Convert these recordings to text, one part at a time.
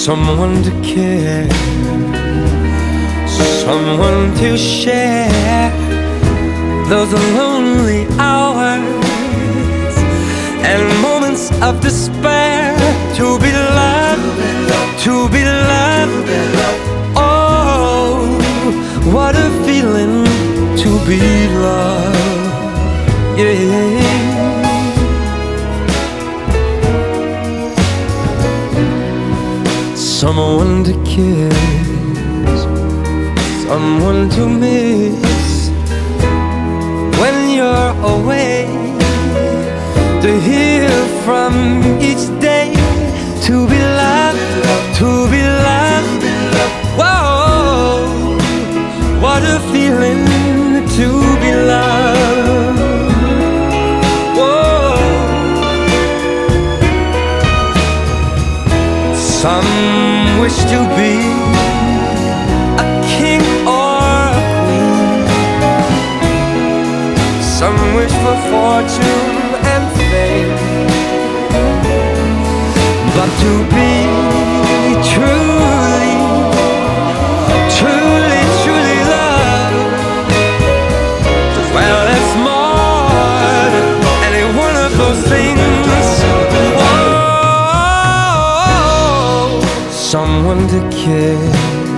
Someone to care, someone to share those lonely hours and moments of despair. To be loved, to be loved. Oh, what a feeling to be loved. Yeah. Someone to kiss, someone to miss when you're away, to hear from each day, to be loved, to be loved. Whoa, what a feeling to be loved. Whoa. Some wish to be a king or a queen. Some wish for fortune and fame, but to be truly, truly, truly loved, well, it's more than any one of those things. Someone to kiss,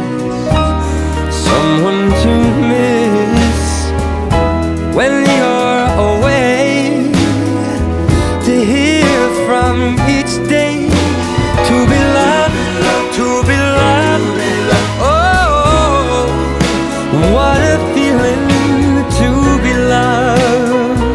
someone to miss when you're away, to hear from each day, to be loved, to be loved. Oh, what a feeling to be loved.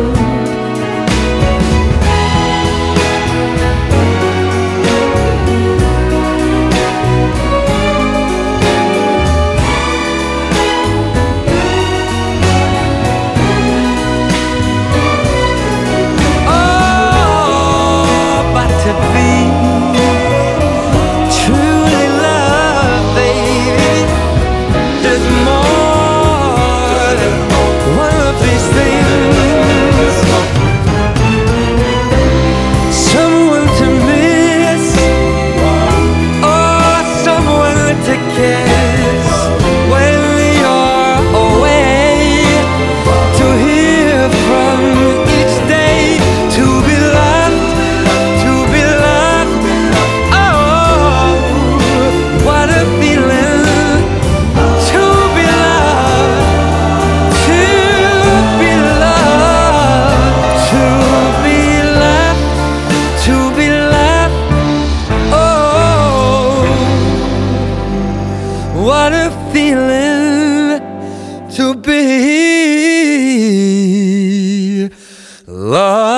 What a feeling to be loved.